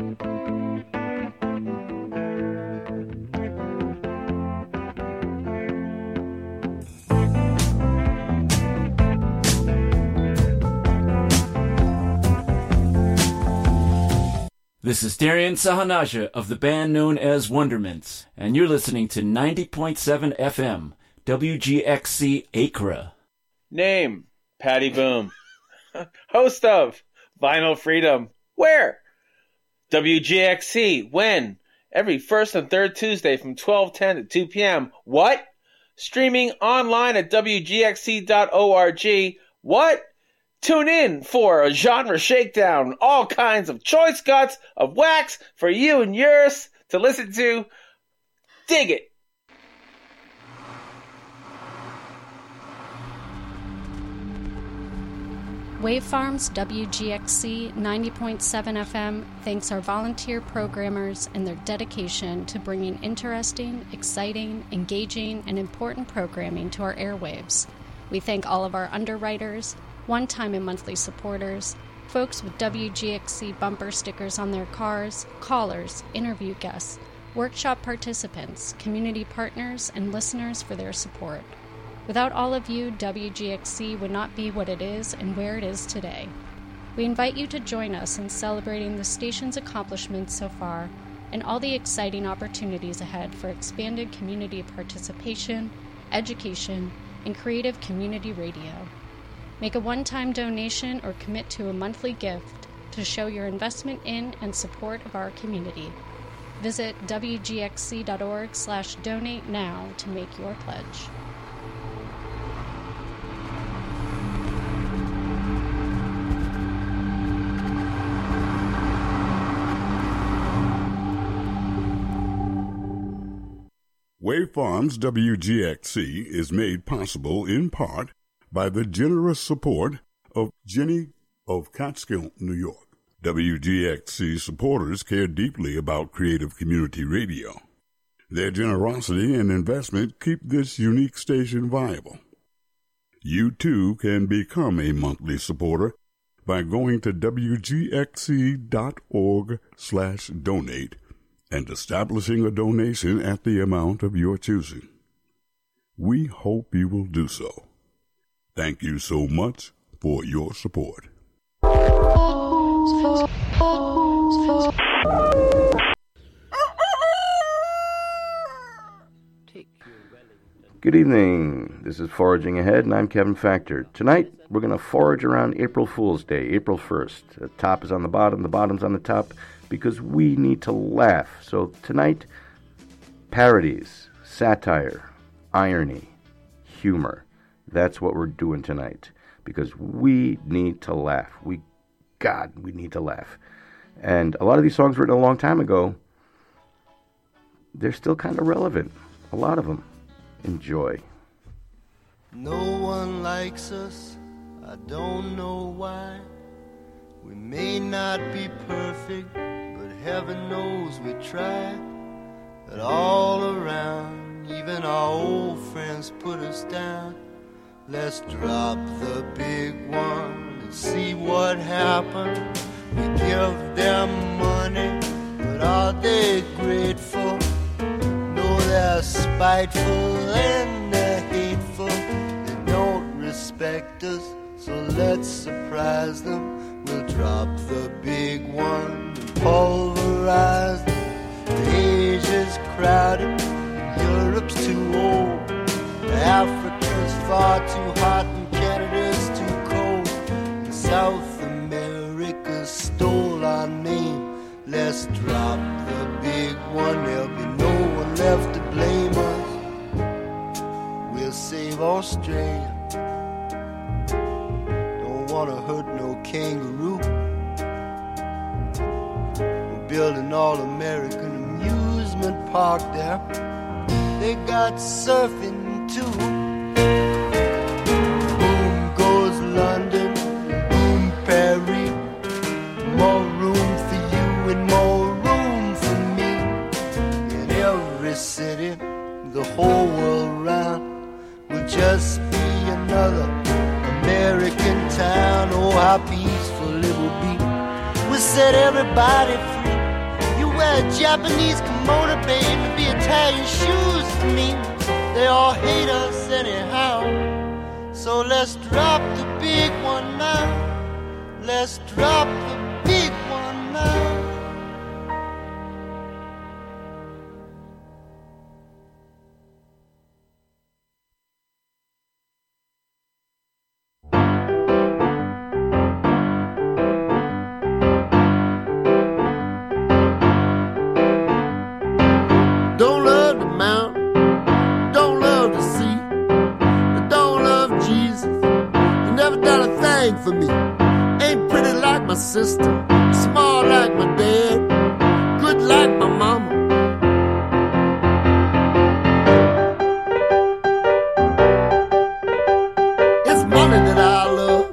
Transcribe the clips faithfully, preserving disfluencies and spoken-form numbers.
This is Darian Sahanaja of the band known as Wonderments, and you're listening to ninety point seven F M, W G X C Acra. Name, Patty Boom. Host of Vinyl Freedom. Where? W G X C. When? Every first and third Tuesday from twelve ten to two p.m. What? Streaming online at W G X C dot org. What? Tune in for a genre shakedown, all kinds of choice cuts of wax for you and yours to listen to. Dig it. Wavefarms W G X C ninety point seven F M thanks our volunteer programmers and their dedication to bringing interesting, exciting, engaging, and important programming to our airwaves. We thank all of our underwriters, one-time and monthly supporters, folks with W G X C bumper stickers on their cars, callers, interview guests, workshop participants, community partners, and listeners for their support. Without all of you, W G X C would not be what it is and where it is today. We invite you to join us in celebrating the station's accomplishments so far and all the exciting opportunities ahead for expanded community participation, education, and creative community radio. Make a one-time donation or commit to a monthly gift to show your investment in and support of our community. Visit W G X C dot org slash donate now to make your pledge. Wavefarms W G X C is made possible in part by the generous support of Jenny of Catskill, New York. W G X C supporters care deeply about creative community radio. Their generosity and investment keep this unique station viable. You too can become a monthly supporter by going to W G X C dot org slash donate and establishing a donation at the amount of your choosing. We hope you will do so. Thank you so much for your support. Good evening. This is Foraging Ahead, and I'm Kevin Factor. Tonight, we're going to forage around April Fool's Day, April first. The top is on the bottom, the bottom's on the top, because we need to laugh. So tonight, parodies, satire, irony, humor. That's what we're doing tonight, because we need to laugh. We, God, we need to laugh. And a lot of these songs written a long time ago, they're still kind of relevant. A lot of them. Enjoy. No one likes us, I don't know why. We may not be perfect, but heaven knows we try. But all around, even our old friends put us down. Let's drop the big one and see what happens. We give them money, but are they grateful? No, they're spiteful and they're hateful. They don't respect us, so let's surprise them. We'll drop the big one and pulverize them. Asia's crowded, Europe's too old. Africa's far too hot and Canada's too cold. And South America stole our name. Let's drop the big one, there'll be no one left to blame us. We'll save Australia, don't wanna hurt no kangaroo. We're building an all-American amusement park there. They got surfing too. Boom goes London, boom Paris. More room for you and more room for me. In every city, the whole world round, will just be another American town. Oh, how peaceful it will be. We'll set everybody free. buy a Japanese kimono, babe, to be Italian shoes for me. They all hate us anyhow. So let's drop the big one now. Let's drop the big one now. Don't love the mountain, don't love the sea, I don't love Jesus. He never done a thing for me. Ain't pretty like my sister, smart like my dad, good like my mama. It's money that I love.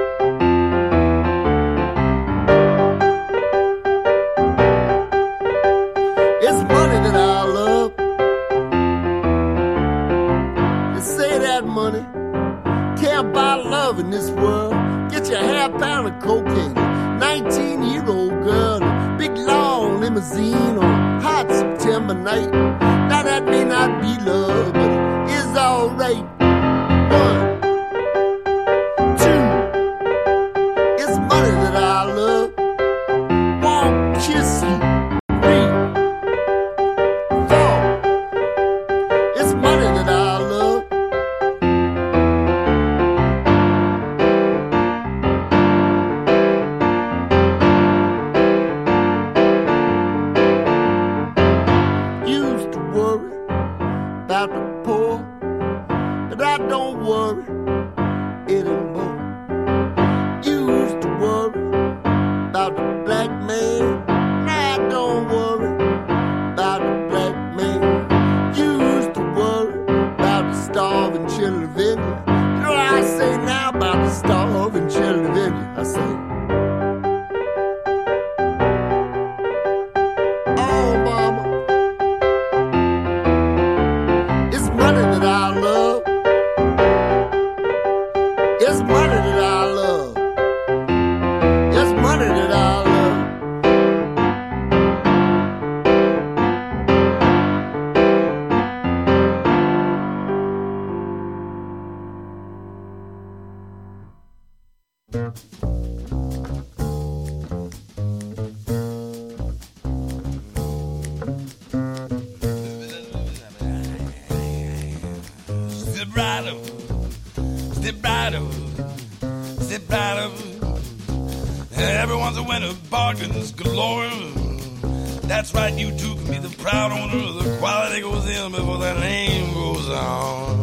It's money that I love. They say that money can't buy love in this world. Get your half pound of cocaine, nineteen-year-old girl, a big long limousine on a hot September night. Now that may not be love, but it is alright. One, two, it's money that I love. Won't kiss you. Three, four, it's money that I love. Used to worry about the poor, but I don't worry anymore. Used to worry about the black man, now I don't worry about the black man. Used to worry about the starving children of India. You know what I say now about the starving children of India? I say, oh mama, it's money that I love. It's money that I love. It's money that I love. Step right up, step right up, step right up. Everyone's a winner, bargains galore. That's right, you too can be the proud owner. The quality goes in before the name goes on.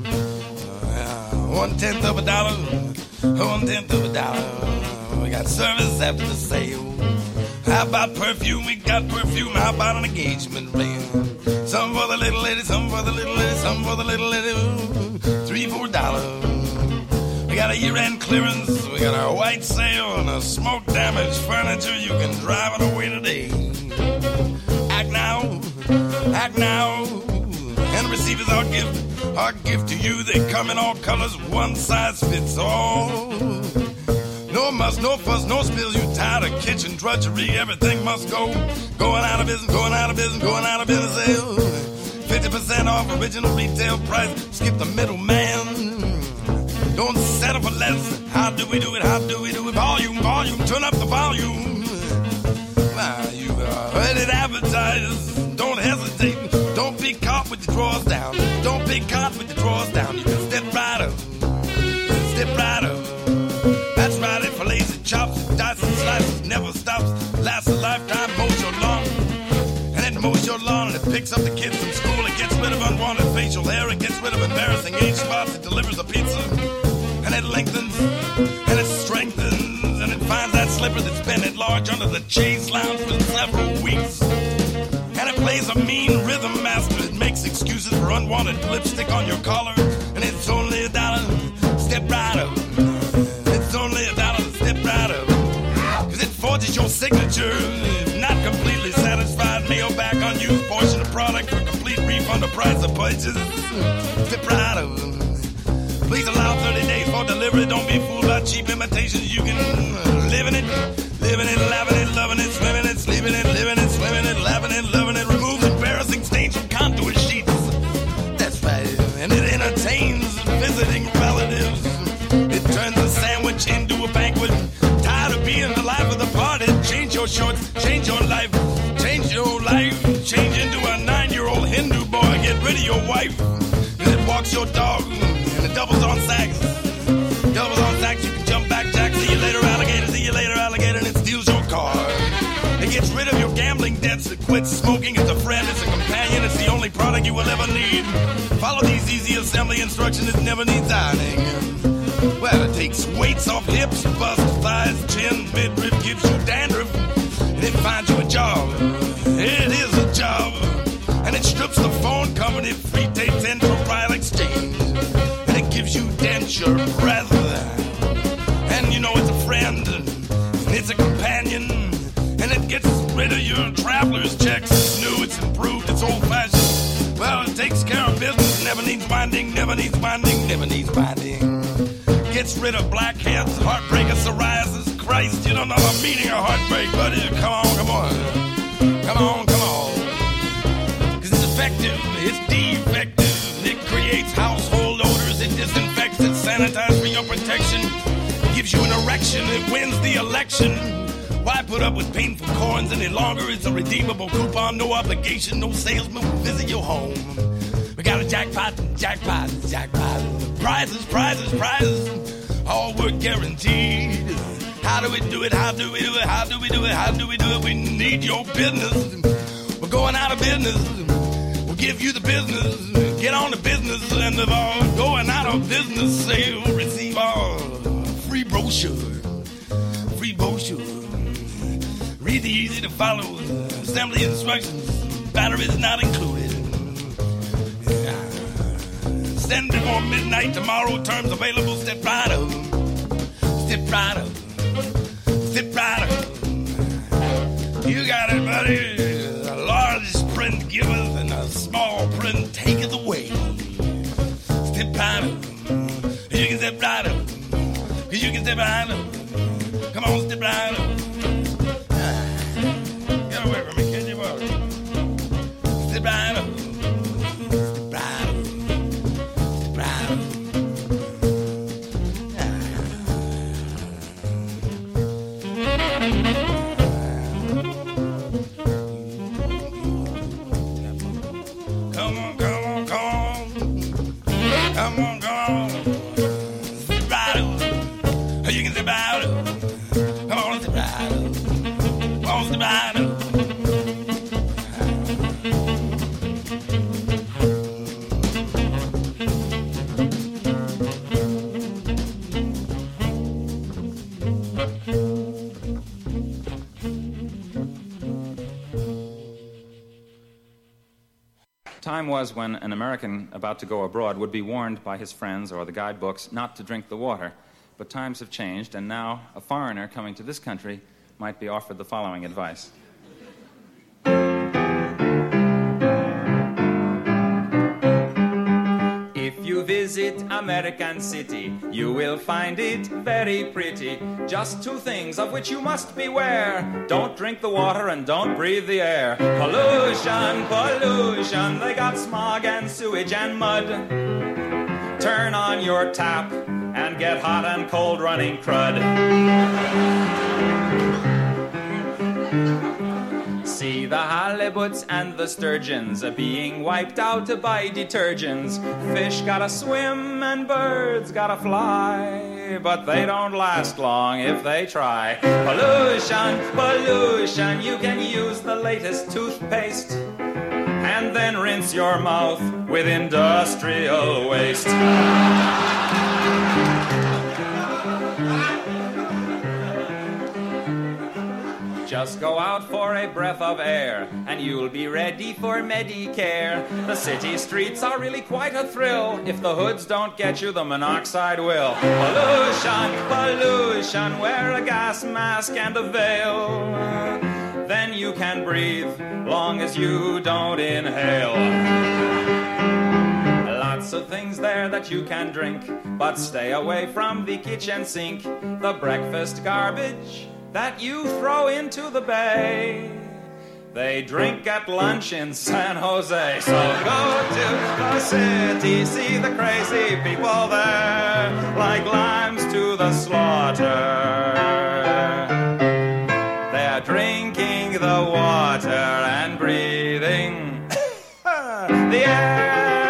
One tenth of a dollar, one tenth of a dollar. We got service after the sale. How about perfume? We got perfume. How about an engagement ring? Some for the little lady, some for the little lady, some for the little lady. Three, four dollars. We got a year-end clearance. We got our white sale and a smoke-damaged furniture. You can drive it away today. Act now, act now, and receive as our gift. Our gift to you. They come in all colors. One size fits all. No muss, no fuss, no spills. You tired of kitchen drudgery? Everything must go. Going out of business, going out of business, going out of business. Fifty percent off original retail price. Skip the middleman. Don't settle for less. How do we do it? How do we do it? Volume, volume. Turn up the volume. Now you heard it advertised. Don't hesitate. Don't be caught with your drawers down. Don't be caught with your drawers down. You can step right up. Step right up. That's right, it fillets and chops, dice and slices, never stops, lasts a lifetime, mows your lawn. And it mows your lawn and it picks up the kids from school. It gets rid of unwanted facial hair, it gets rid of embarrassing age spots, it delivers a pizza. And it lengthens, and it strengthens, and it finds that slipper that's been at large under the chaise lounge for several weeks. And it plays a mean rhythm master, it makes excuses for unwanted lipstick on your collar. And it's only a dollar, step right up. Only a dollar, step right up. Cause it forges your signature. If not completely satisfied, mail back unused portion of product for complete refund of price of purchase. Step right up. Please allow thirty days for delivery. Don't be fooled by cheap imitations. You can live in it, live in it, laughing it, loving it, swimming it, sleeping it, living it, swimming it, laughing your wife. And it walks your dog, and it doubles on sacks. Doubles on sacks, you can jump back, Jack. See you later, alligator. See you later, alligator. And it steals your car. It gets rid of your gambling debts. It quits smoking. It's a friend. It's a companion. It's the only product you will ever need. Follow these easy assembly instructions. It never needs ironing. Well, it takes weights off hips, bust, thighs, chin, midriff, gives you dandruff. And it finds you a job. It is a job. And it strips the phone company free, takes in for file exchange. And it gives you denture breath. And you know it's a friend. And it's a companion. And it gets rid of your traveler's checks. It's new, it's improved, it's old-fashioned. Well, it takes care of business. Never needs winding, never needs winding, never needs winding. Gets rid of blackheads, heartbreak, and psoriasis. Christ, you don't know the meaning of heartbreak, buddy. Come on, come on. Come on, come on. Because it's effective, it's defective. It creates household odors, it disinfects, it sanitizes for your protection. It gives you an erection, it wins the election. Why put up with painful corns any longer? It's a redeemable coupon, no obligation, no salesman will visit your home. We got a jackpot, jackpot, jackpot. Prizes, prizes, prizes. All we're guaranteed. How do we do it? How do we do it? How do we do it? How do we do it? We need your business. We're going out of business. We'll give you the business. Get on the business end of our going out of business sale. Receive our free brochure. Free brochure. Read the easy to follow assembly instructions. Batteries not included. Send before midnight tomorrow. Terms available. Step right up. Step right up. Step right up. You got it, buddy. A large print giveth and a small print taketh away. Step right up. You can step right up. You can step right up. Come on, step right up. Get away from me, can you, buddy? Step right up. Time was when an American about to go abroad would be warned by his friends or the guidebooks not to drink the water. But times have changed, and now a foreigner coming to this country might be offered the following advice. If you visit American City, you will find it very pretty. Just two things of which you must beware. Don't drink the water and don't breathe the air. Pollution, pollution, they got smog and sewage and mud. Turn on your tap and get hot and cold running crud. See the halibuts and the sturgeons are being wiped out by detergents. Fish gotta swim and birds gotta fly, but they don't last long if they try. Pollution, pollution, you can use the latest toothpaste and then rinse your mouth with industrial waste. Just go out for a breath of air, and you'll be ready for Medicare. The city streets are really quite a thrill. If the hoods don't get you, the monoxide will. Pollution, pollution, wear a gas mask and a veil. Then you can breathe, long as you don't inhale. Lots of things there that you can drink, but stay away from the kitchen sink. The breakfast garbage that you throw into the bay, they drink at lunch in San Jose. So go to the city, see the crazy people there, like lambs to the slaughter. They're drinking the water and breathing the air.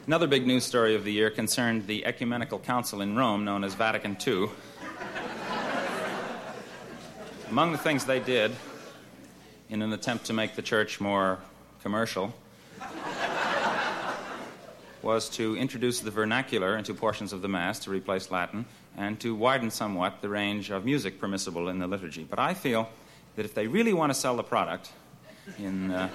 Another big news story of the year concerned the Ecumenical Council in Rome, known as Vatican Two. Among the things they did, in an attempt to make the church more commercial, was to introduce the vernacular into portions of the Mass to replace Latin, and to widen somewhat the range of music permissible in the liturgy. But I feel that if they really want to sell the product in... Uh,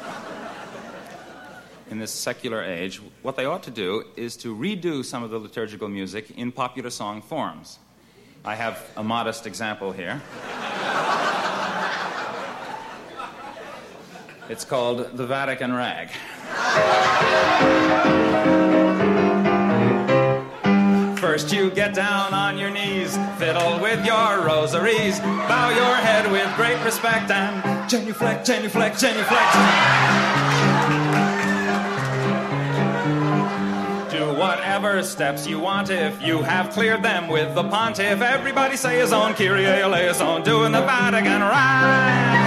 in this secular age, what they ought to do is to redo some of the liturgical music in popular song forms. I have a modest example here. It's called the Vatican Rag. First you get down on your knees, fiddle with your rosaries, bow your head with great respect and genuflect, genuflect, genuflect. Whatever steps you want, if you have cleared them with the pontiff, everybody say his own Kyrie eleison, doing the Vatican rag.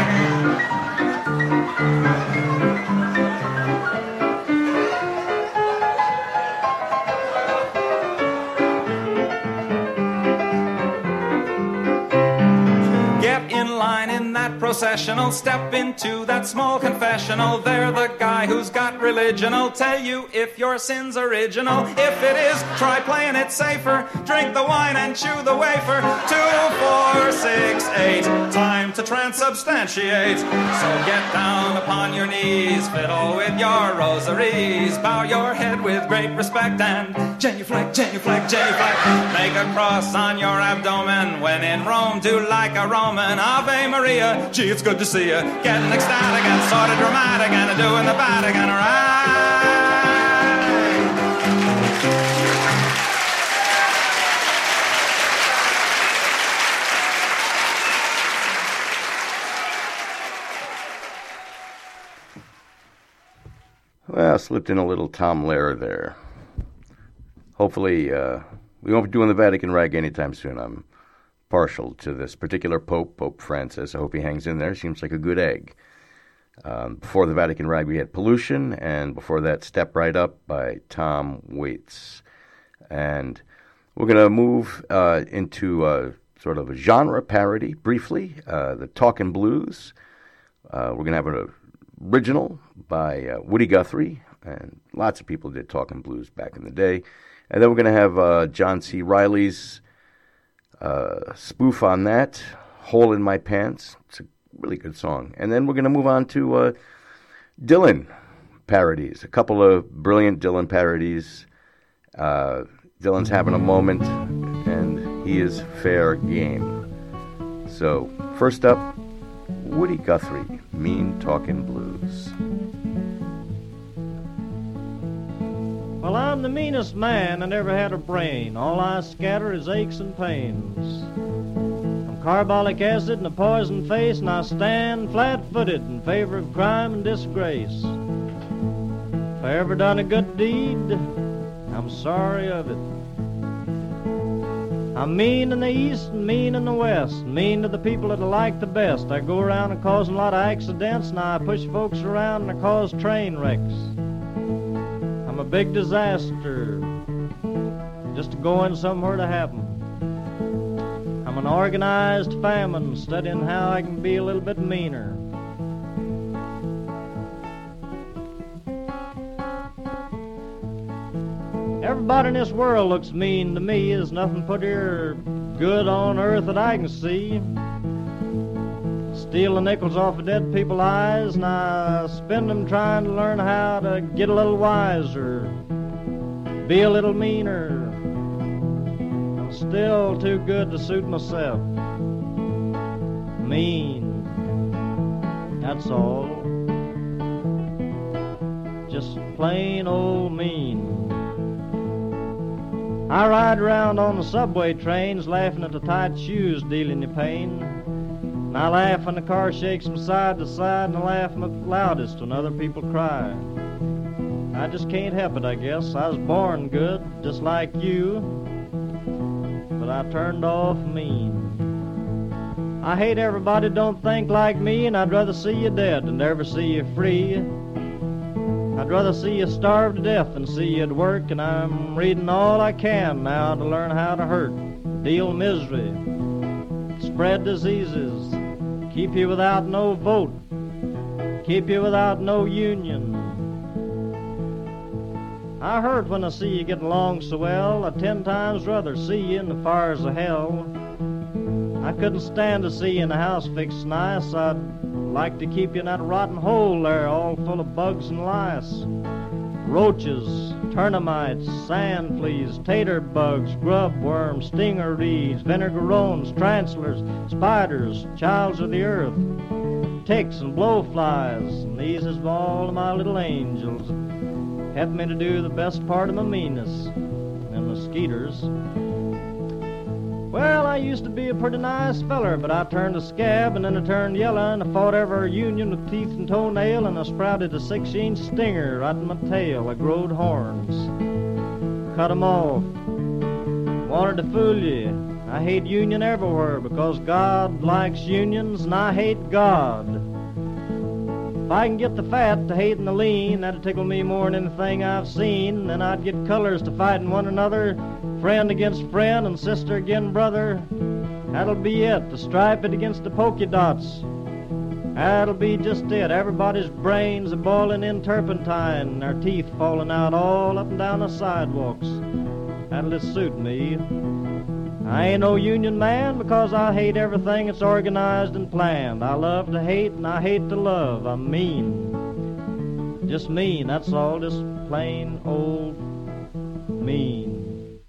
Get in line in that processional, step into that small confessional. They're the guy who's got religion'll tell you if your sin's original. If it is, try playing it safer. Drink the wine and chew the wafer. Two, four, six, eight. Time to transubstantiate. So get down upon your knees, fiddle with your rosaries, bow your head with great respect and genuflect, genuflect, genuflect. Make a cross on your abdomen. When in Rome, do like a Roman. Ave Maria, gee, it's good to see you. Getting ecstatic and sort of dramatic and doing the Vatican rag. Well, slipped in a little Tom Lehrer there. Hopefully, uh, we won't be doing the Vatican rag anytime soon. I'm partial to this particular Pope, Pope Francis. I hope he hangs in there. Seems like a good egg. Um, before the Vatican rag, we had Pollution, and before that, Step Right Up by Tom Waits. And we're going to move uh, into uh, sort of a genre parody, briefly, uh, the Talkin' Blues. Uh, we're going to have an original by uh, Woody Guthrie, and lots of people did Talkin' Blues back in the day. And then we're going to have uh, John C. Reilly's uh, spoof on that, Hole in My Pants. It's a really good song. And then we're going to move on to uh, Dylan parodies, a couple of brilliant Dylan parodies. Uh, Dylan's having a moment, and he is fair game. So, first up, Woody Guthrie, Mean Talkin' Blues. Well, I'm the meanest man I never had a brain. All I scatter is aches and pains. I'm carbolic acid and a poison face, and I stand flat-footed in favor of crime and disgrace. If I ever done a good deed, I'm sorry of it. I'm mean in the east and mean in the west, mean to the people that I like the best. I go around and causing a lot of accidents, and I push folks around and I cause train wrecks. I'm a big disaster, just going somewhere to happen. I'm an organized famine, studying how I can be a little bit meaner. Everybody in this world looks mean to me. There's nothing put here good on earth that I can see. Steal the nickels off of dead people's eyes, and I spend them trying to learn how to get a little wiser, be a little meaner. I'm still too good to suit myself. Mean, that's all. Just plain old mean. I ride around on the subway trains, laughing at the tight shoes dealing you pain. And I laugh when the car shakes from side to side, and I laugh the loudest when other people cry. I just can't help it, I guess. I was born good, just like you, but I turned off mean. I hate everybody don't think like me, and I'd rather see you dead than ever see you free. I I'd rather see you starve to death than see you at work, and I'm reading all I can now to learn how to hurt, deal misery, spread diseases, keep you without no vote, keep you without no union. I hurt when I see you get along so well. I'd ten times rather see you in the fires of hell. I couldn't stand to see you in a house fixed nice. I'd like to keep you in that rotten hole there, all full of bugs and lice. Roaches, termites, sand fleas, tater bugs, grub worms, stinger reeds, vinegarones, translers, spiders, childs of the earth, ticks and blowflies, and these is all of my little angels. Help me to do the best part of my meanness, and mosquitoes. Well, I used to be a pretty nice feller, but I turned a scab, and then I turned yellow, and I fought every union with teeth and toenail, and I sprouted a six-inch stinger right in my tail. I growed horns, cut 'em off, wanted to fool you. I hate union everywhere, because God likes unions, and I hate God. If I can get the fat to hating the lean, that'd tickle me more than anything I've seen. Then I'd get colors to fighting one another, friend against friend and sister against brother. That'll be it, to stripe it against the polka dots. That'll be just it. Everybody's brains are boiling in turpentine, their teeth falling out all up and down the sidewalks. That'll just suit me. I ain't no union man because I hate everything that's organized and planned. I love to hate and I hate to love. I'm mean. Just mean, that's all, just plain old mean.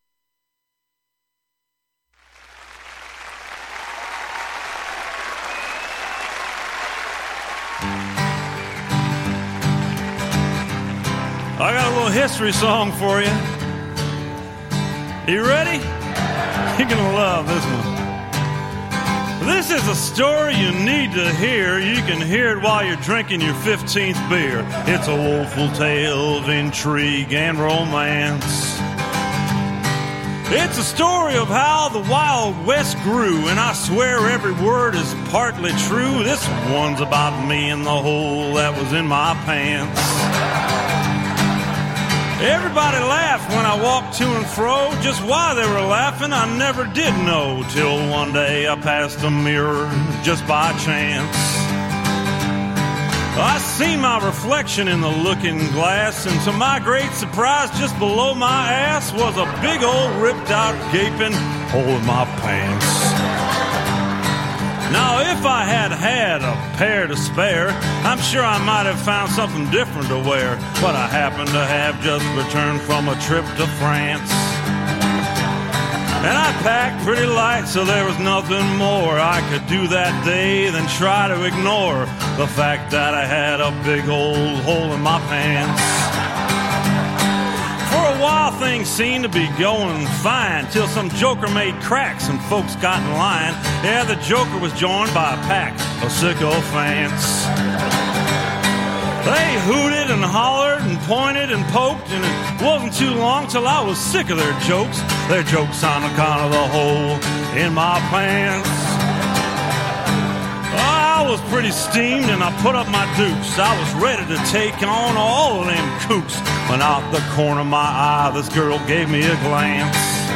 I got a little history song for you. You ready? You're gonna love this one. This is a story you need to hear. You can hear it while you're drinking your fifteenth beer. It's a woeful tale of intrigue and romance. It's a story of how the Wild West grew, and I swear every word is partly true. This one's about me and the hole that was in my pants. Everybody laughed when I walked to and fro. Just why they were laughing I never did know, till one day I passed a mirror just by chance. I seen my reflection in the looking glass, and to my great surprise, just below my ass was a big old ripped out gaping hole in my pants. Now, if I had had a pair to spare, I'm sure I might have found something different to wear, but I happened to have just returned from a trip to France. And I packed pretty light, so there was nothing more I could do that day than try to ignore the fact that I had a big old hole in my pants. For a while things seemed to be going fine, till some joker made cracks and folks got in line. Yeah, the joker was joined by a pack of sycophants. They hooted and hollered and pointed and poked, and it wasn't too long till I was sick of their jokes. Their jokes on account of the hole in my pants. I was pretty steamed and I put up my dukes. I was ready to take on all of them kooks, when out the corner of my eye this girl gave me a glance.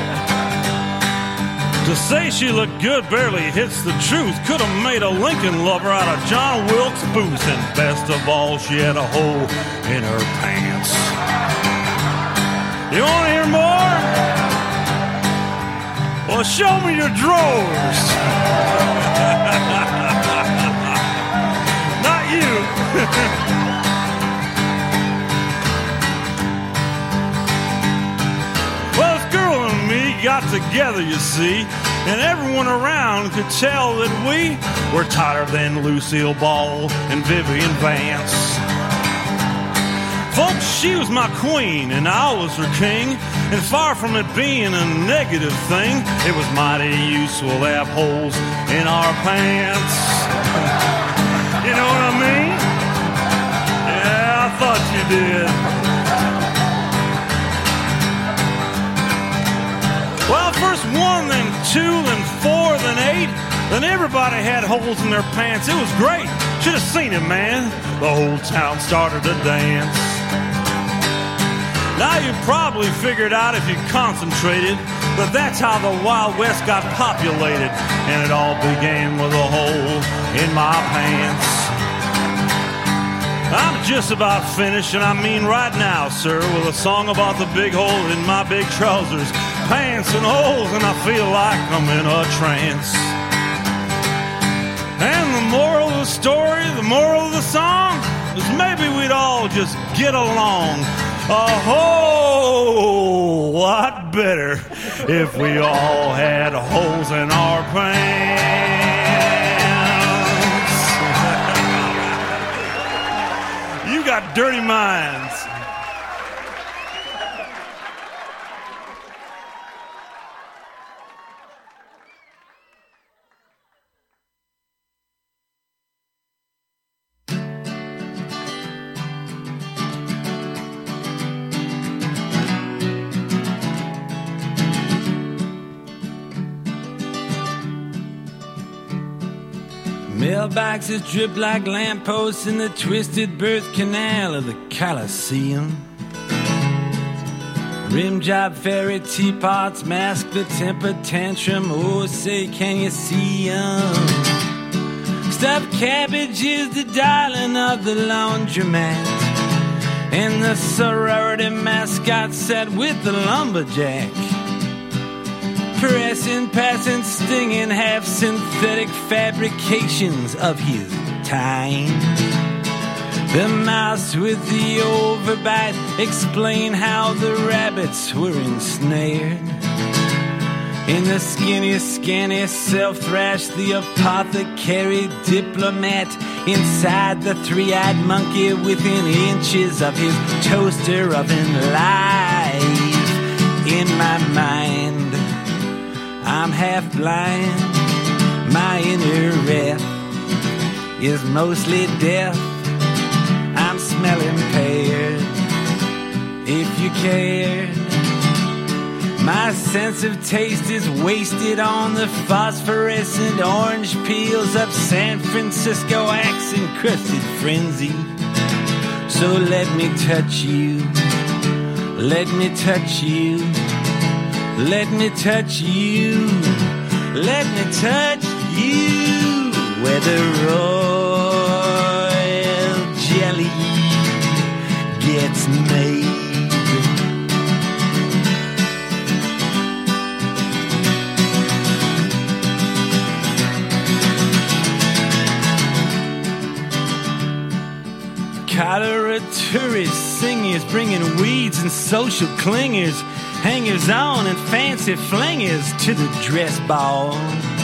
To say she looked good barely hits the truth. Could have made a Lincoln lover out of John Wilkes Booth. And best of all, she had a hole in her pants. You want to hear more? Well, show me your drawers. Not you. Well, this girl and me got together, you see, and everyone around could tell that we were tighter than Lucille Ball and Vivian Vance. Folks, she was my queen and I was her king, and far from it being a negative thing, it was mighty useful to have holes in our pants. You know what I mean? Yeah, I thought you did. Well, first one, then two, then four, then eight, then everybody had holes in their pants. It was great. Should have seen it, man. the whole town started to dance. Now you probably figured out if you concentrated that that's how the Wild West got populated, and it all began with a hole in my pants. I'm just about finished, and I mean right now, sir, with a song about the big hole in my big trousers, pants and holes, and I feel like I'm in a trance. And the moral of the story, the moral of the song, is maybe we'd all just get along a whole lot better if we all had holes in our pants. You got dirty minds. Mailboxes drip like lampposts in the twisted birth canal of the Coliseum. Rim job fairy teapots mask the temper tantrum. Oh, say, can you see 'em? Stuffed cabbage is the darling of the laundromat, and the sorority mascot sat with the lumberjack. Pressing, passing, stinging, half-synthetic fabrications of his time. The mouse with the overbite explain how the rabbits were ensnared. In the skinny, scanny self-thrash, the apothecary diplomat inside the three-eyed monkey within inches of his toaster oven life. In my mind, I'm half blind, my inner breath is mostly deaf. I'm smelling pears, if you cared. My sense of taste is wasted on the phosphorescent orange peels of San Francisco axe-encrusted frenzy. So let me touch you, let me touch you. Let me touch you, let me touch you, where the royal jelly gets made. Cholera tourists, singers, bringing weeds and social clingers, hangers-on and fancy flingers to the dress ball.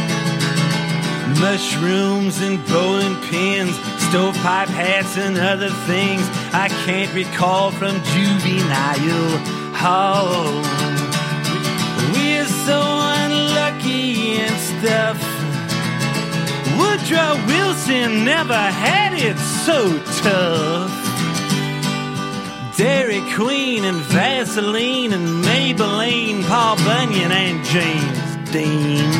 Mushrooms and bowling pins, stovepipe hats and other things I can't recall from juvenile hall. We're so unlucky and stuff. Woodrow Wilson never had it so tough. Dairy Queen and Vaseline and Maybelline, Paul Bunyan and James Dean.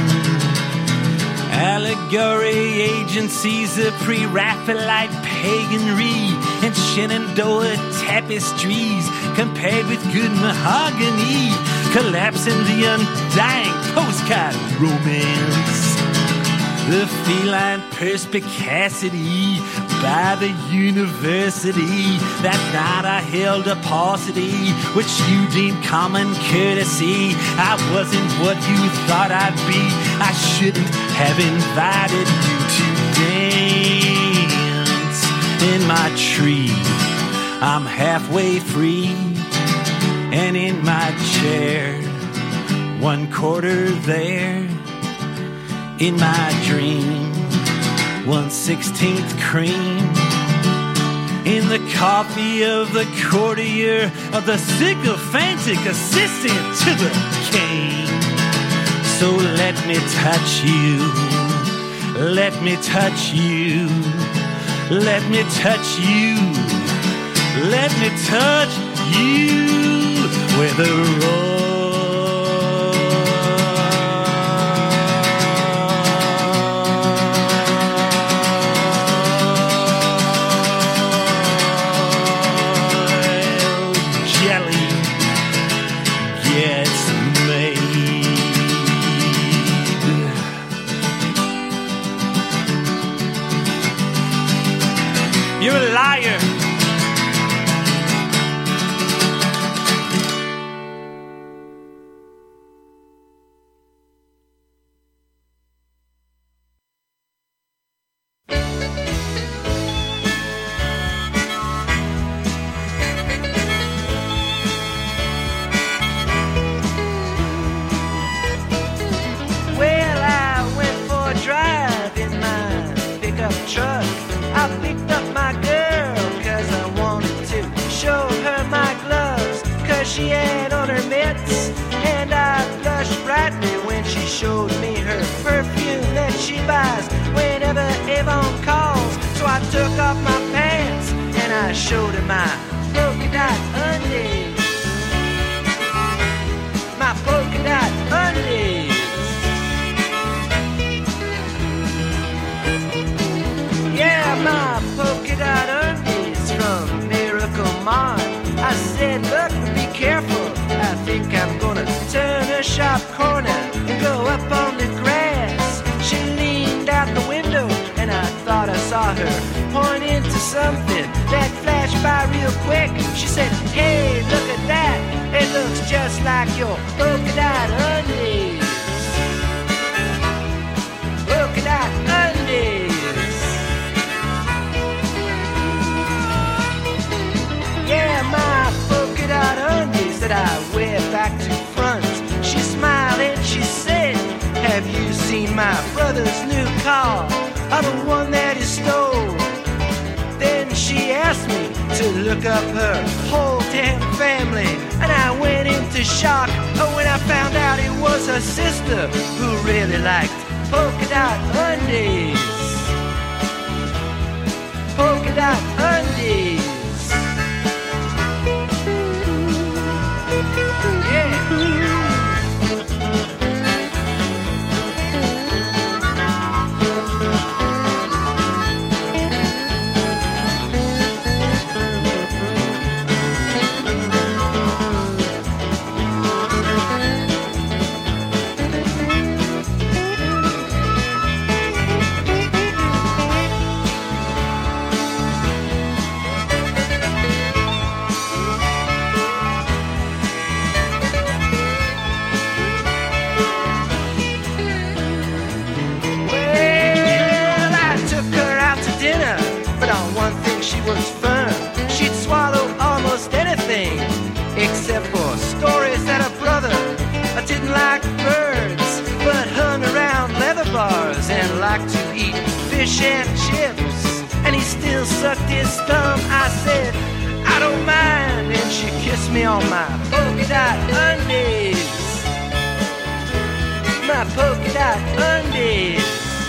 Allegory agencies of pre-Raphaelite paganry and Shenandoah tapestries compared with good mahogany, collapsing the undying postcard romance. The feline perspicacity by the university, that night I held a paucity which you deemed common courtesy. I wasn't what you thought I'd be. I shouldn't have invited you to dance in my tree. I'm halfway free, and in my chair, one quarter there. In my dream, one sixteenth cream. In the coffee of the courtier, of the sycophantic assistant to the king. So let me touch you, let me touch you, let me touch you, let me touch you, where the road she had on her mitts, and I blushed brightly when she showed me her perfume that she buys whenever Avon calls. So I took off my pants and I showed her my polka dot undies. My polka dot undies. Yeah, my polka dot undies from Miracle Mart. I said, look, be careful. I think I'm gonna turn a sharp corner and go up on the grass. She leaned out the window and I thought I saw her pointing to something that flashed by real quick. She said, hey, look at that. It looks just like your polka dot undies. Polka dot undies. Yeah, my polka dot undies that I wear back to front. She smiled and she said, have you seen my brother's new car, or the one that he stole? Then she asked me to look up her whole damn family, and I went into shock when I found out it was her sister who really liked polka dot undies. Polka dot undies. She was firm. She'd swallow almost anything, except for stories that her brother didn't like birds, but hung around leather bars and liked to eat fish and chips. And he still sucked his thumb. I said, I don't mind. And she kissed me on my polka dot undies. My polka dot undies.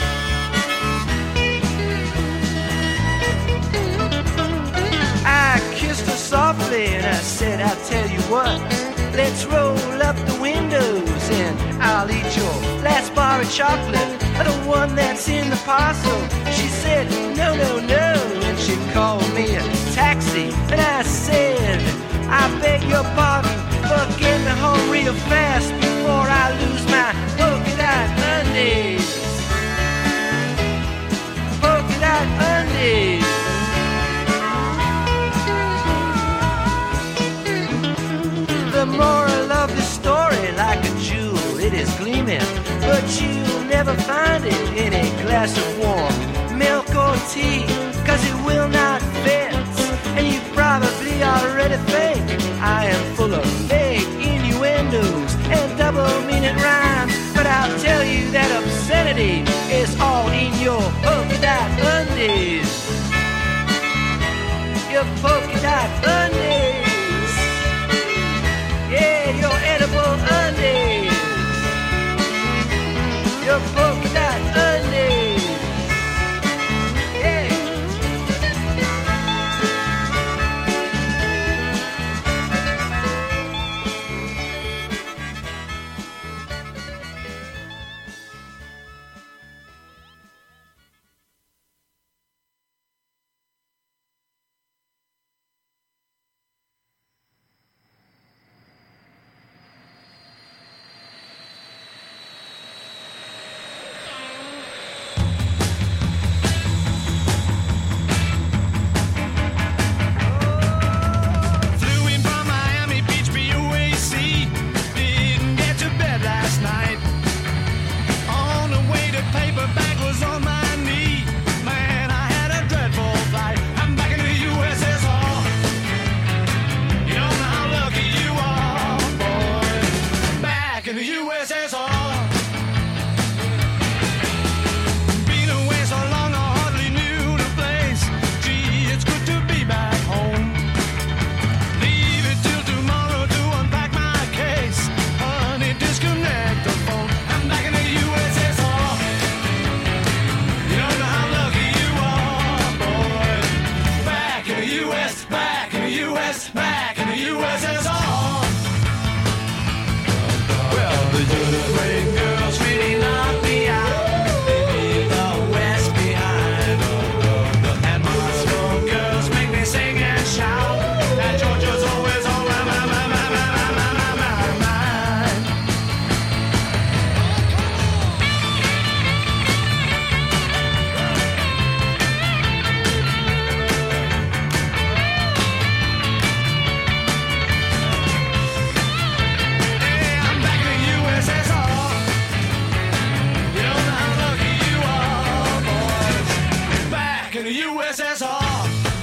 I kissed her softly and I said, I'll tell you what, let's roll up the windows and I'll eat your last bar of chocolate, the one that's in the parcel. She said, no, no, no, and she called me a taxi. And I said, I beg your pardon, but get me home real fast before I lose my polka dot undies. Polka dot undies. The moral of the story, like a jewel, it is gleaming, but you'll never find it in a glass of warm milk or tea, cause it will not fit. And you probably already think I am full of vague innuendos and double-meaning rhymes, but I'll tell you that obscenity is all in your polka dot undies. Your polka dot undies. Yeah, your edible undies. Your polka dot undies. Yeah. the Ukraine girls really knock me out. They leave the West behind. And Moscow girls make me sing and shout. And Georgia's always on my, my, my, my, my, my, my, my mind. Hey, I'm back in U S S R. You don't know how lucky you are, boys. Back in the U S S R.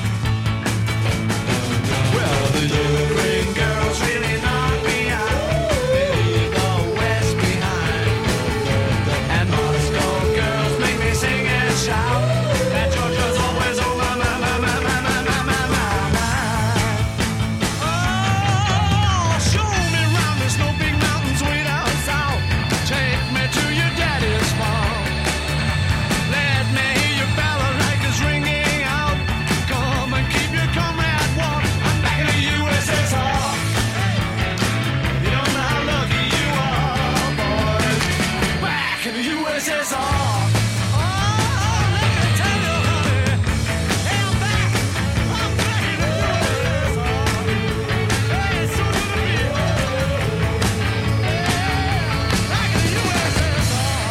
Well, the Ukraine girls really knock me out. They leave the West behind. And Moscow girls make me sing and shout. And Georgia's always on my, my, my, my, my, my, my, my, my mind. Oh, show me round, there's no big mountains way down south. Take me to your daddy's farm. Let me hear your balalaikas ringing out. Come and keep your comrade warm. I'm back in the U S S R. You don't know how lucky you are, boys. Back in the U S S R. Oh, let me tell you, honey. Hey, I'm back. I'm back in the U S S R. Hey, it's so good to be home. Yeah, back in the U S S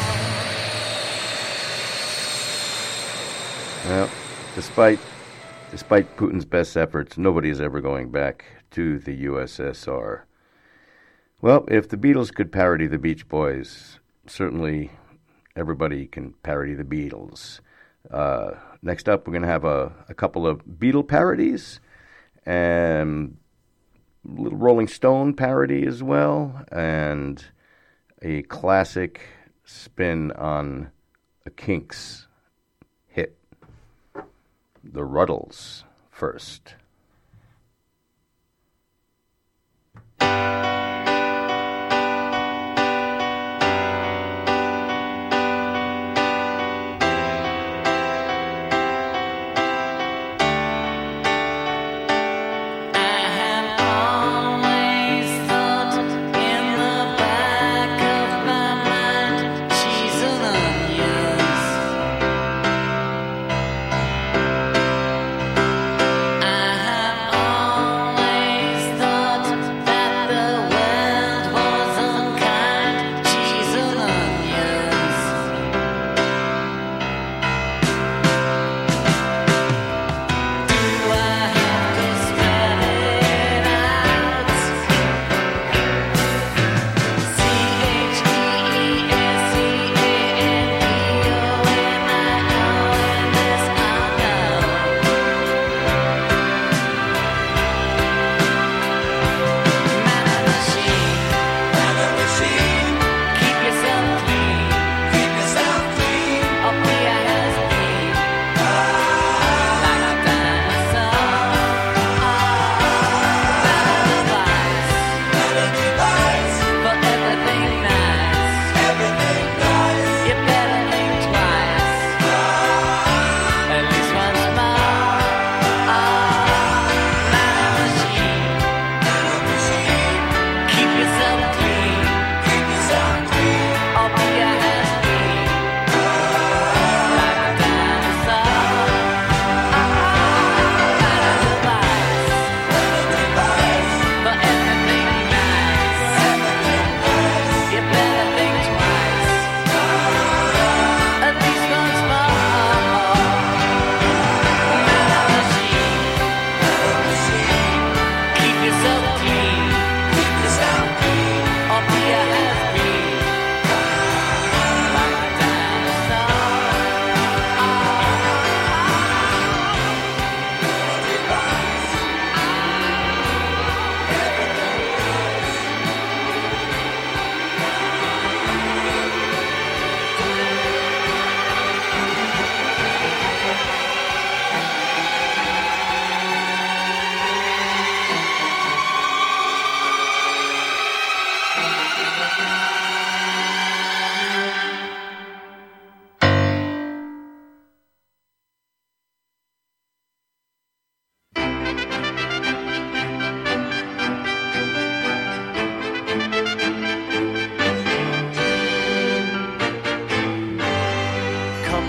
R. Well, despite despite Putin's best efforts, nobody is ever going back to the U S S R. Well, if the Beatles could parody the Beach Boys, certainly everybody can parody the Beatles. Uh, next up, we're going to have a, a couple of Beatle parodies and a little Rolling Stone parody as well, and a classic spin on a Kinks hit. The Ruddles first.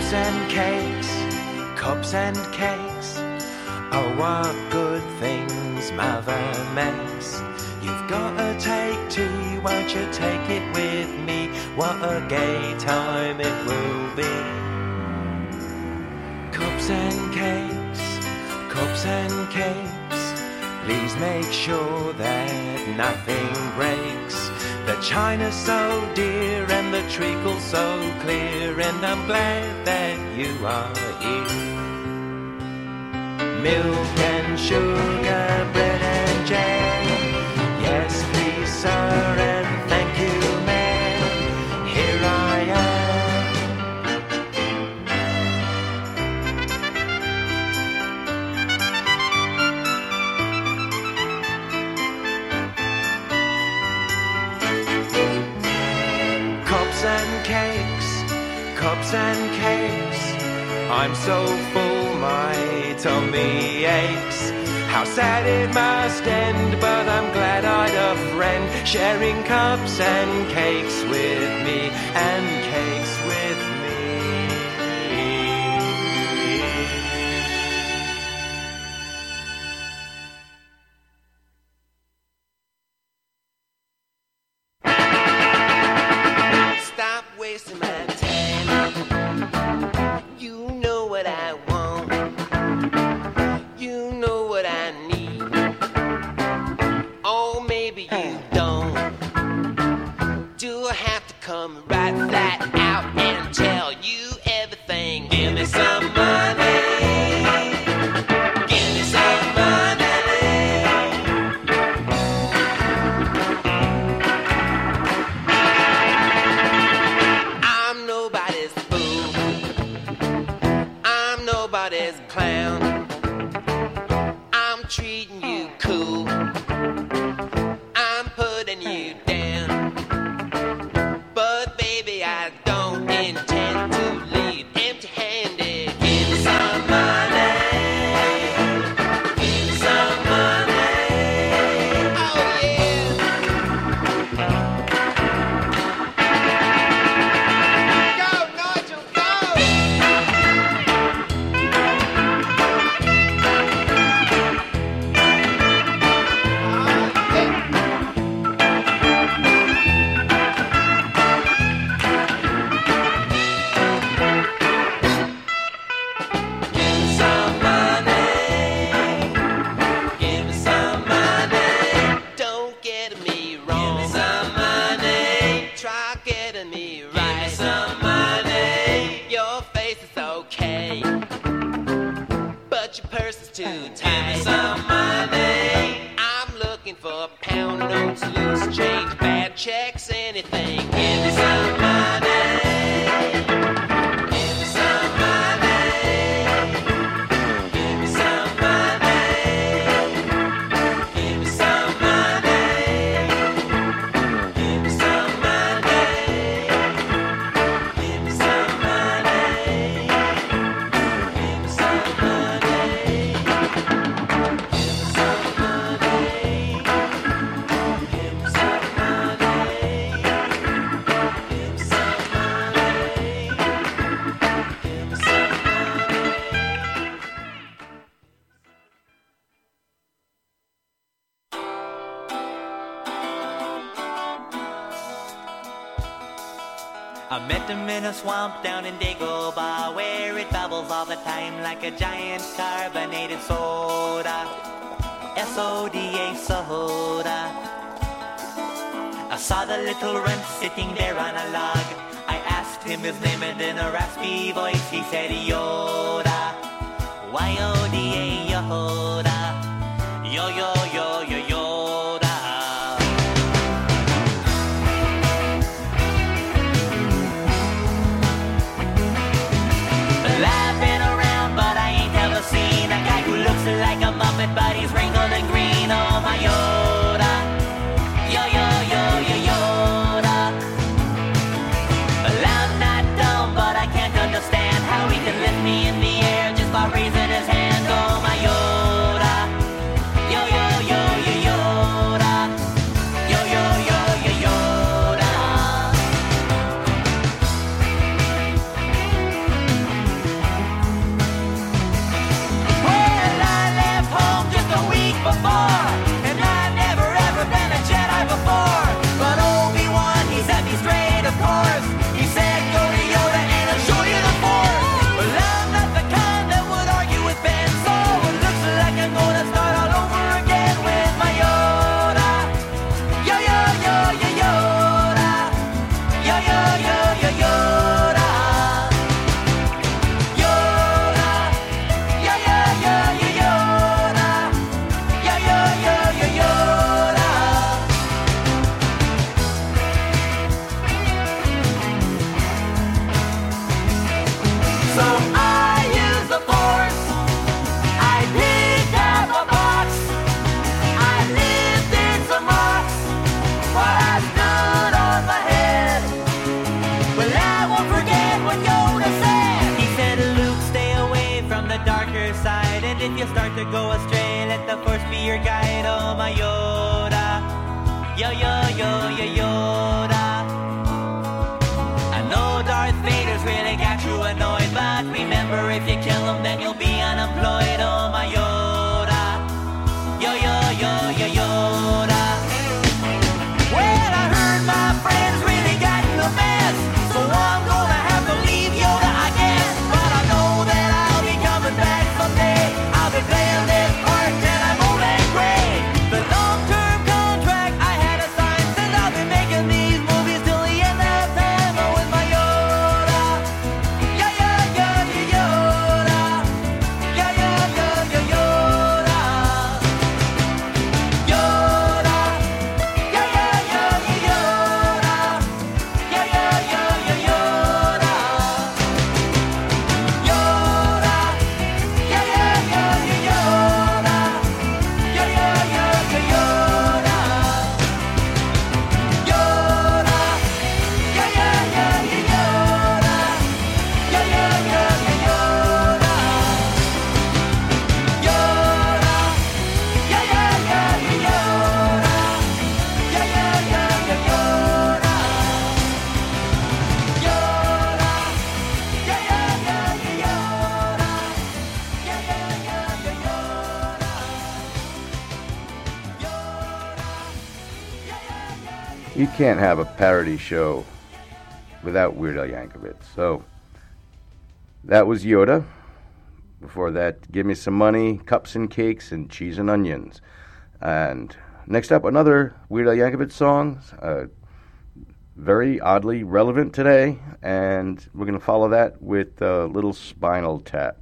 Cups and cakes, cups and cakes. Oh, what good things Mother makes. You've got to take tea, won't you take it with me? What a gay time it will be. Cups and cakes, cups and cakes. Please make sure that nothing breaks. The china's so dear and the treacle's so clear, and I'm glad that you are here. Milk and sugar, bread and jam. Yes, please, sir, and thank you, ma'am. Here I am. Cups and cakes, cups and cakes. I'm so full, my tummy aches. How sad it must end, but I'm glad I'd a friend sharing cups and cakes with me, and cakes with me. Stop wasting my time. You know what I want. You know what I need. Oh, maybe you don't. Do I have to come right flat out and tell you everything? Give me some money. Give me some money. I'm nobody's fool. I'm nobody's clown. I'm treating you cool. I'm putting you down. But baby, I don't intend to leave empty-handed. Give me some money. Give me some money. Oh yeah. Go, Nigel, go. Too tight. Some money. I'm looking for pound notes, loose change, bad checks, anything. Give me some money. Give me some money. Give me some money. Give me some money. Give me some money. Give me some money. Give me some money. I met him in a swamp down in Dagobah, where it bubbles all the time like a giant carbonated soda. S O D A soda. I saw the little runt sitting there on a log. I asked him his name, and in a raspy voice he said Yoda. Y O D A Yoda. Yo yo yo yo Yoda. I've been around, but I ain't ever seen a guy who looks like a Muppet, but he's wrinkled and green. Oh my Yoda. Yo yo yo yo Yoda. Well, I'm not dumb, but I can't understand how he can lift me in the air just by raising his hand. Oh my Yoda. Yo yo if you start to go astray, let the force be your guide, oh my Yoda. Yo, yo, yo, yo, Yoda. I know Darth Vader's really got you annoyed, but remember if you kill him, then you'll be unemployed, oh my Yoda. Yo, yo, yo, yo, Yoda. Well, I heard my friends really got in a mess, so I'm gonna have to leave Yoda, I guess. But I know that I'll be coming back someday. I'll be playing this part till I'm old and gray. The long-term contract I had a sign says I'll be making these movies till the end of time. Oh, with my Yoda. Yeah, yeah, yeah, yeah, Yoda. Yeah, yeah, yeah, yeah, Yoda. Yoda. Yeah, yeah, yeah, yeah, Yoda. Yeah, yeah, yeah, yeah, Yoda. Yoda. Yeah, yeah, yeah, yeah, Yoda. Yeah, yeah, yeah, yeah, Yoda. Yoda. Yeah, yeah, yeah, yeah, Yoda. Yeah, yeah, yeah, yeah, Yoda. Yoda. Yeah, yeah, yeah, yeah, Yoda. Yeah, yeah, yeah, yeah, Yoda. Yoda. Yeah, yeah, yeah, yeah, Yoda. Yeah, yeah, yeah, yeah, Yoda. You can't have a parody show without Weird Al Yankovic. So that was Yoda. Before that, Give Me Some Money, Cups and Cakes, and Cheese and Onions. And next up, another Weird Al Yankovic song, uh, very oddly relevant today, and we're going to follow that with a little Spinal Tap.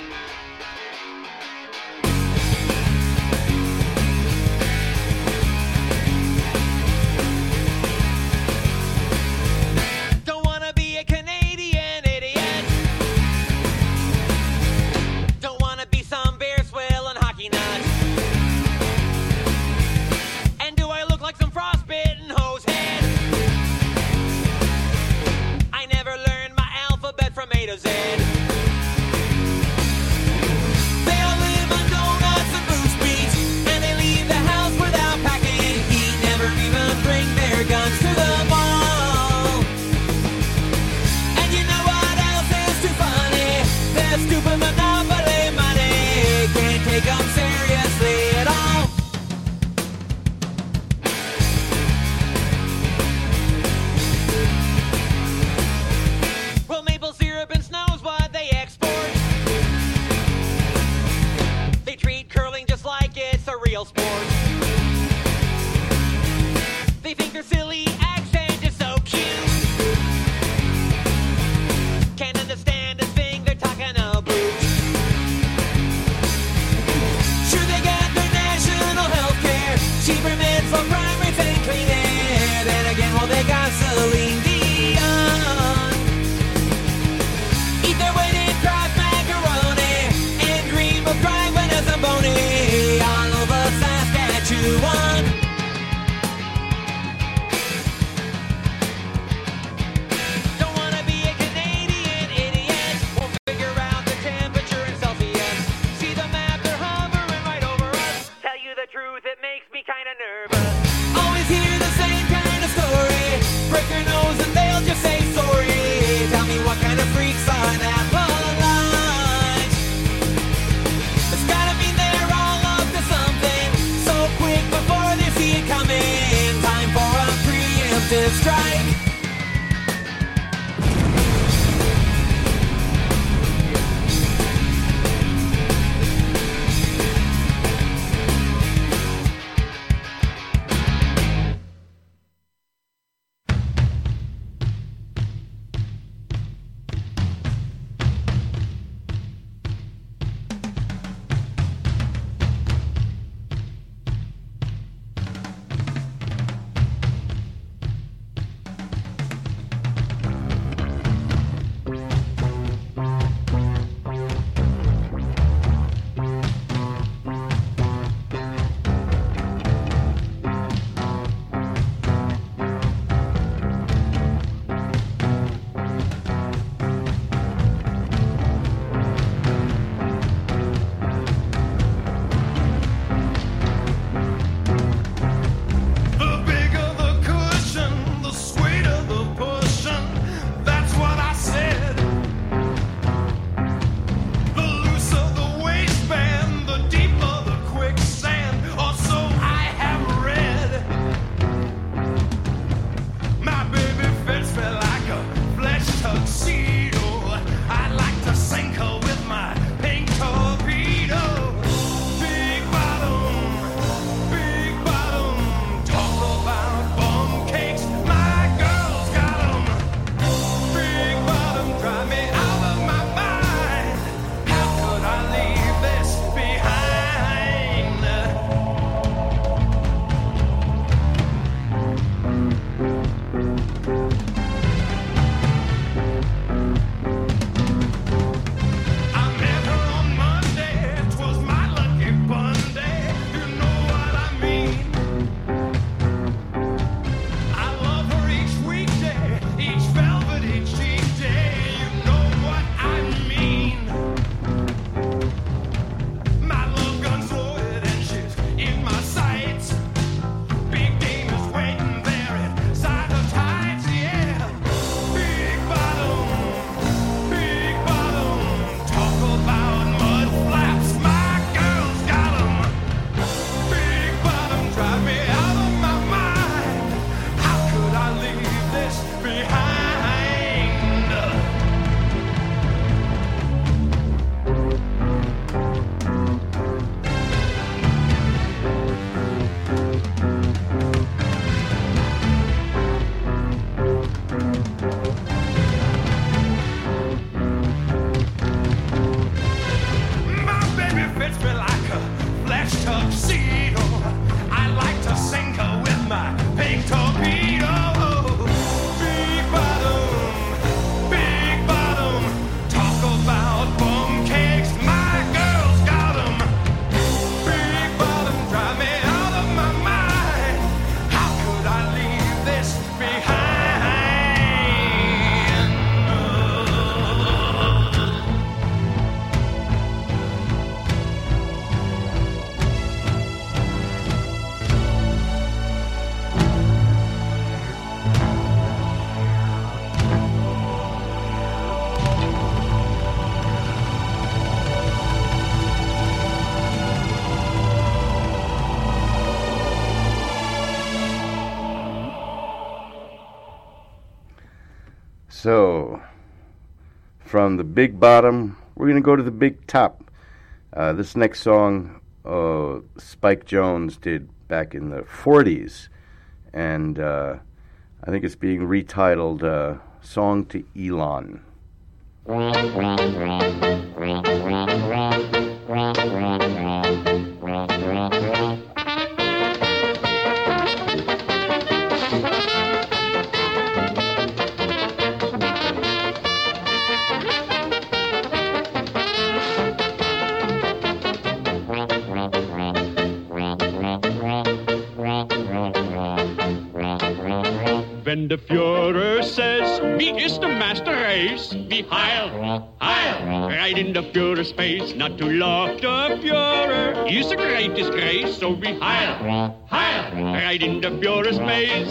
Don't wanna be a Canadian idiot. Don't wanna be some beer swill and hockey nut. And do I look like some frostbitten hose head? I never learned my alphabet from A to Z. They all live on donuts and booze beats, and they leave the house without packing heat. Never even bring their guns to the mall. And you know what else is too funny? Their stupid monopoly money. Can't take them seriously at all. Well, maple syrup and snow's what they export. They treat curling just like it's a real sport. They think their silly accent is so cute. Can't understand a thing they're talking about. Sure, they got their national health care, cheaper meds for crime rates and clean air. Then again, well, they got Celine Dion. Eat their weight in Kraft macaroni and dream of crying Vanessa Boney all over Saskatchewan. Don't wanna be a Canadian idiot. Won't figure out the temperature in Celsius. See the map, they're hovering right over us. Tell you the truth, it makes me kinda nervous. Always hear the same kind of story. Break your nose and they'll just say sorry. Tell me what kind of freaks are that polite. It's gotta mean they're all up to something. So quick before they see it coming. Time for a preemptive strike. So, from the big bottom, we're going to go to the big top. Uh, this next song, uh, Spike Jones did back in the forties, and uh, I think it's being retitled uh, Song to Elon. Wenn der Führer says, wie ist der Master Race? Wie heil, heil, right in the Führer's face. Not to love the Führer is a great disgrace. So be heil, heil, right in the Führer's face.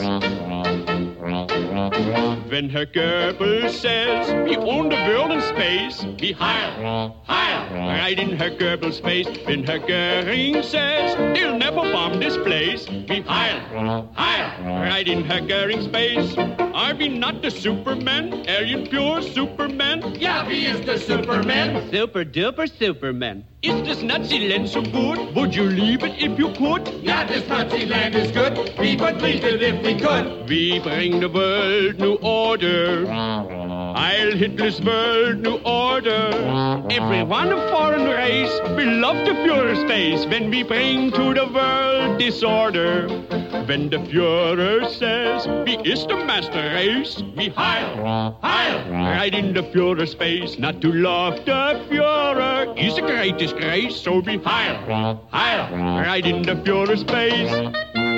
When Herr Goebbels says, we own the world in space, be heil, heil, right in Herr Goebbels' face. When Herr Goering says, they'll never bomb this place, be heil, heil, right in Herr Goering's face. Are we not the Superman, alien pure Superman? Yeah, we is the Superman. Super duper Superman. Is this Nazi land so good? Would you leave it if you could? Yeah, this Nazi land is good. We would leave it if we could. We bring the world new order. I'll Hitler's world new order. Everyone a foreign race. We love the Führer's face when we bring to the world disorder. When the Führer says, we is the master race, we heil, heil, right in the Führer's face. Not to love the Führer is a great disgrace, so we heil, heil, right in the Führer's face.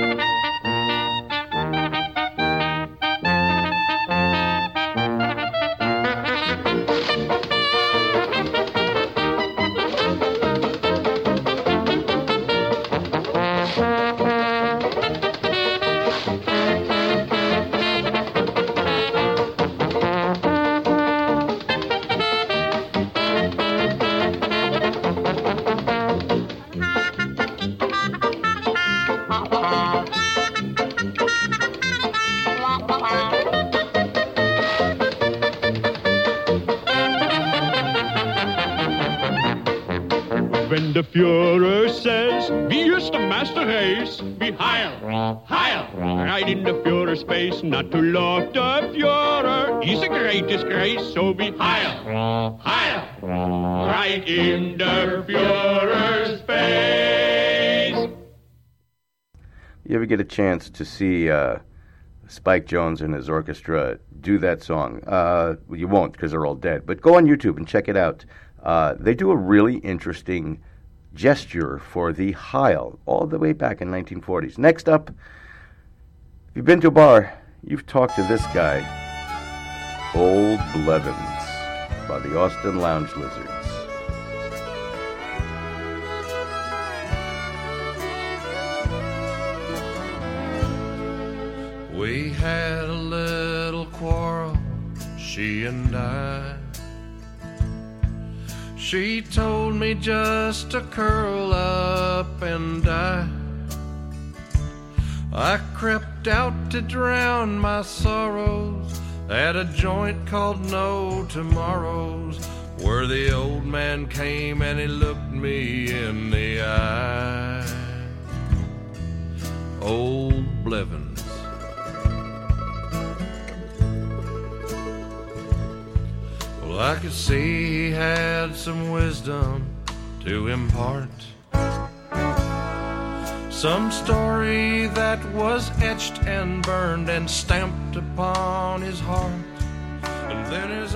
When the Führer says, we is the master race, we heil, heil, right in the Führer's face. Not to love the Führer is a great disgrace, so we heil, heil, right in the Führer's face. You ever get a chance to see uh, Spike Jones and his orchestra do that song? Uh, well, you won't because they're all dead, but go on YouTube and check it out. Uh, they do a really interesting gesture for the Heil all the way back in nineteen forties. Next up, if you've been to a bar, you've talked to this guy, Old Blevins, by the Austin Lounge Lizards. We had a little quarrel, she and I. She told me just to curl up and die. I crept out to drown my sorrows at a joint called No Tomorrows, where the old man came and he looked me in the eye. Old Blevins. Well, I could see he had some wisdom to impart, some story that was etched and burned and stamped upon his heart. And then his